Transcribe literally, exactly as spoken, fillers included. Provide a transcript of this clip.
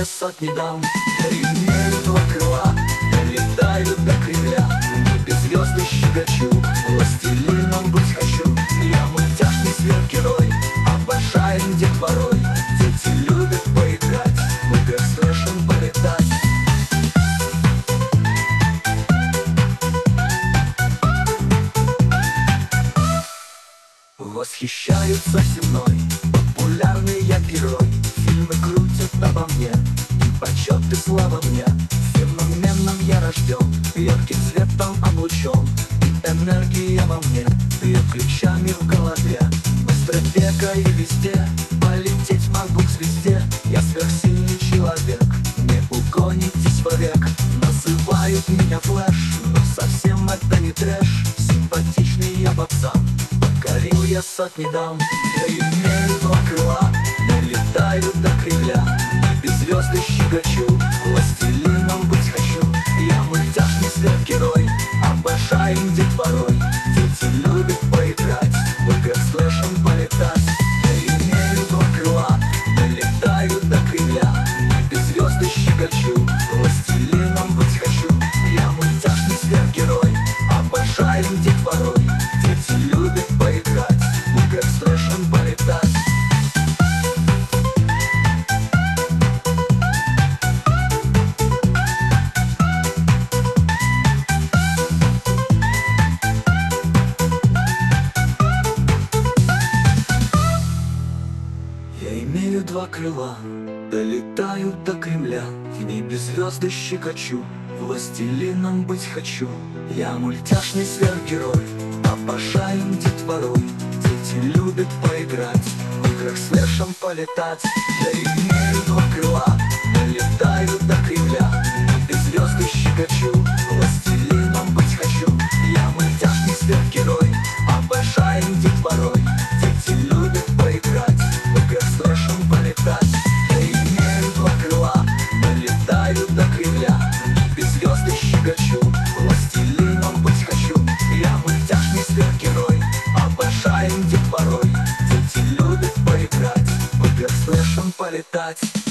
я сотни дам. Я имею два крыла, я летаю до Кремля. В небе звезды щекочу, властелином быть хочу. Я мультяшный сверхгерой, обожаем детворой. Дети любят поиграть, в играх с флешем полетать. Восхищаются земной, популярный я герой. Фильмы крутят обо мне, и почет и слава мне. Феноменом я рожден, ярким светом облучен. И энергия во мне, и ключами в голове. Быстро бегаю везде, полететь могу к звезде. Я сверхсильный человек, не угонитесь вовек. Называют меня Флэш, но совсем это не трэш. Симпатичный я пацан, покорил я сотни дам. Я имею два крыла, я летаю до Кремля. В небе звезды щекочу, властелином быть хочу. Я мультяшный сверхгерой, обожаем детворой. Дети любят поиграть, в играх с флешем полетать. Я имею два крыла, я летаю до Кремля. В небе звезды щекочу, властелином быть хочу. Я мультяшный сверхгерой, обожаем детворой. Дети любят поиграть, в играх с флешем полетать. Я имею два крыла, долетаю до Кремля. В небе звезды щекочу, властелином быть хочу. Я мультяшный сверхгерой, обожаем детворой. Дети любят поиграть, в играх с флешем полетать. Я имею два крыла, я летаю до Кремля. В небе звезды щекочу, властелином быть хочу. Я мультяшный сверхгерой, обожаем детворой. Дети любят поиграть, в играх с флешем полетать. Я имею два крыла, я летаю до Кремля. В небе звезды щекочу, властелином быть хочу. Я мультяшный сверхгерой, обожаем детворой. Дети любят поиграть, в играх с флешем полетать.